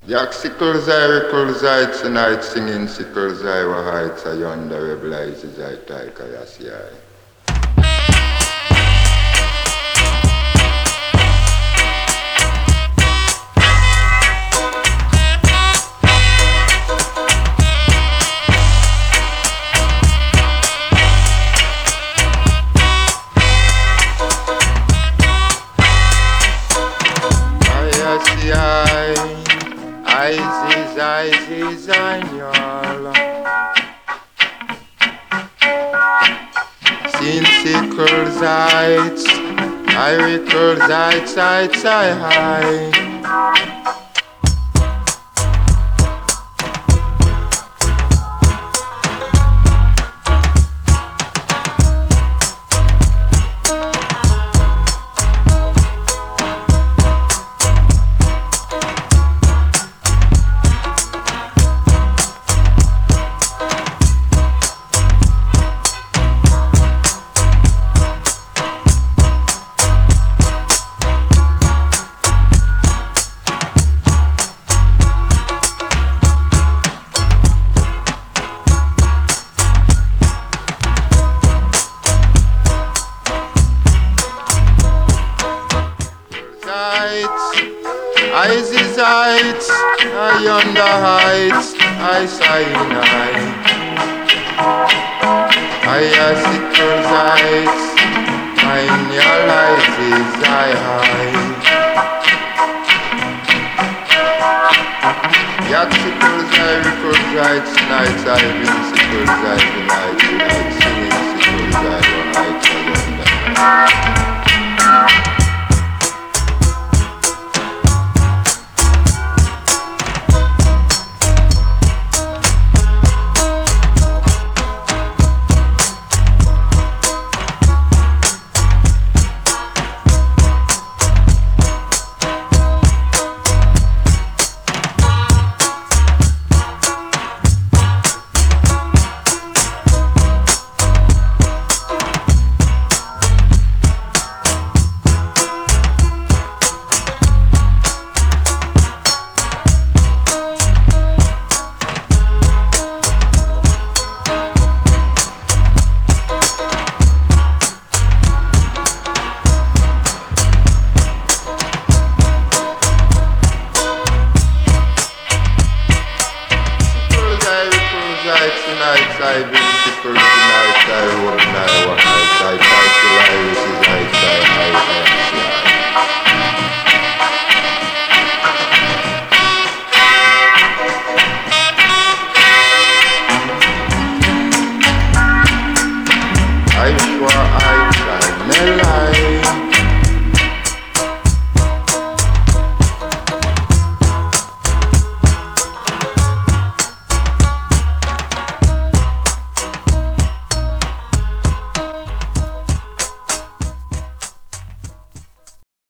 Yak sickles I rickles I tonight singing sickles I were heights I yonder rebel eyes is I take I see I. Eyes is on y'all. Seen sickles heights, I rickles heights, I high. Eyes is heights, I yonder heights, I sign I sickles heights, mine your light is I high. Yak sickles I rickles heights, nights I been sickles I tonight, singing sickles I one heights I yonder. Tonight I've been